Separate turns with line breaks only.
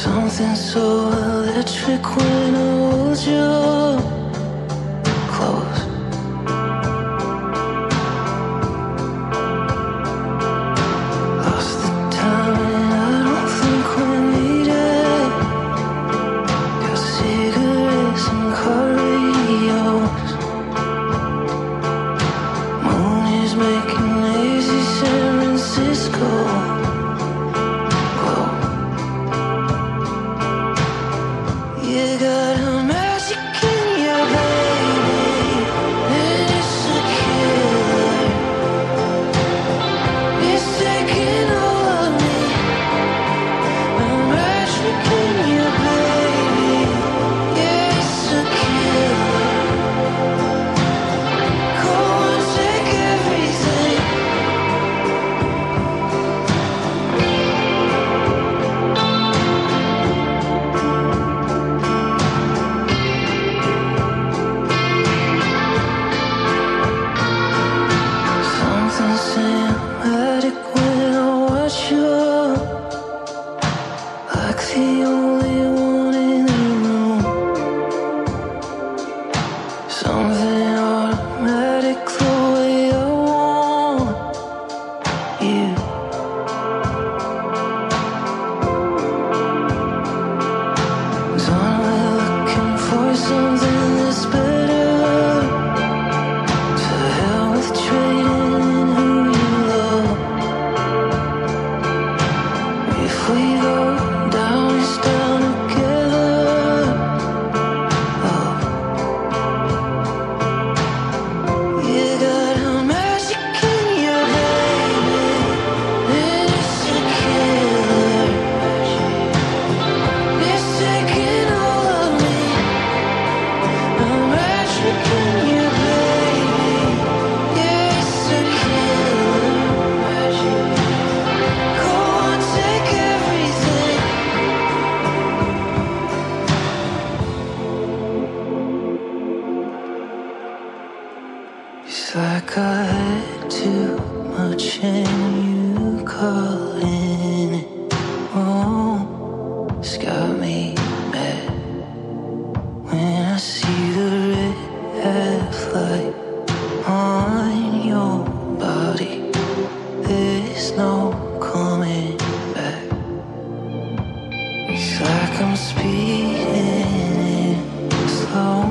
Something so electric when I hold you close. Lost the time and I don't think we need it. Got cigarettes and car radios. Moon is making lazy San Francisco. You got a magic in your baby, and it's a killer. It's taking all of me. A magic in your baby, yeah, it's a killer. Go and take everything. Something cinematic when I watch you, like the only one in the room. Something automatic the way I want you. Done with looking for something that's better. To hell with trading in who you love. If we go down, it's down together. Oh, you got a magic in your baby, and it's a killer. It's taking all of me. A magic in your baby, yeah, it's a killer. Go and take everything. It's like I had too much and you calling it home. It's got me mad when I see the red flag on your body. There's no coming back. It's like I'm speeding in slow